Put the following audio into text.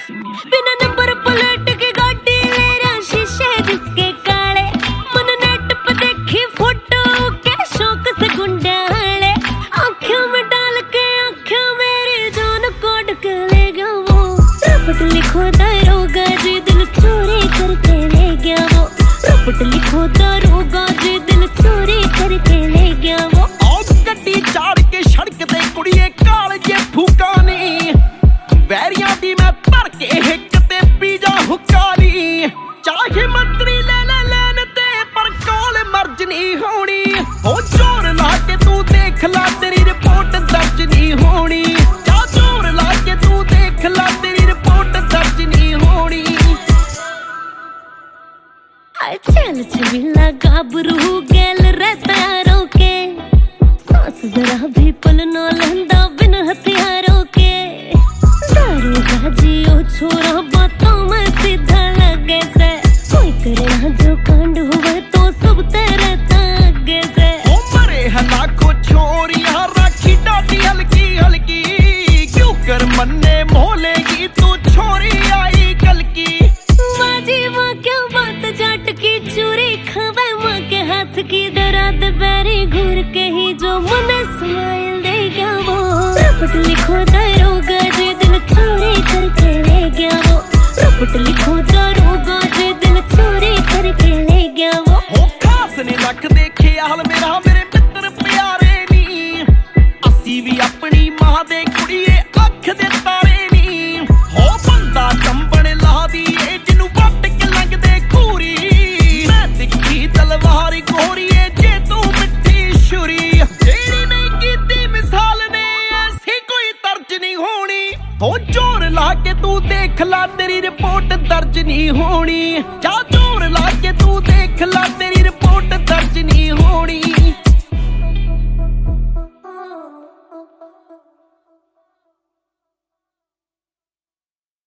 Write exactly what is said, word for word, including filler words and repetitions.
बिना number plate के गाड़ी ले रहा शीशे जिसके काले मन नेट पे देखी फोटो के शौक से गुंडाले आँखों में डाल के आँखों मेरी जान कोड के ले गया वो रपट लिखो दारोगा जी दिल चोरी करके ले गया वो रपट लिखो दारोगा जी दिल चोरी करके ले गया वो गड्डी चाड़ के सड़क ते कुड़िए काल जे फूकानी वैरियां दी मैं धर के हिक ते पीजा हुक्कानी चाहे मंत्री ले ले लैन ते पर कॉल मर्ज नहीं होनी हो जोर ला के तू देख ला तेरी रिपोर्ट दर्ज नहीं होनी जा जोर ला के तू देख ला तेरी रिपोर्ट दर्ज नहीं होनी चल छबिला गाबरू गेल रहता रोके सांस जरा भी पल न लहंदा बिन हथियारों के दारू गाजी ओ छोरा बातों में सीधा लगे से कोई करे ना जो कांड हुए तो सब तेरे तागे से ओ मरे है लाखों छोरियां राखी डाटी हल्की हल्की क्यों कर मन्ने मोलेगी तू छोरी आई कल की बाजी वो क्या बात जाट की चूरी खवे माँ के हाथ की दराद बैरी घूर के ही जो मन स्माइल दे गया वो रपट लिखो दारोगा जी दिल चोरी करके ले गया वो रपट लिखो दारोगा जी दिल चोरी करके ले गया वो हो खास ने लख देखे हाल मेरा मेरे मित्र प्यारे नी असी भी अपनी मां दे कुड़िए अख दे तारे नी हो बंदा कंबण ला दिए जिन्नू वट के लंघदे घूरी मैं दिखी तलवार गोरीए जे तू मिठी छुरी जेड़ी नहीं कीती मिसाल ने ऐसी कोई तर्ज नहीं होनी हो जोर ला के तू देख ला तेरी रिपोर्ट दर्ज नहीं होनी जा जोर ला के तू देख ला तेरी रिपोर्ट दर्ज नहीं होनी।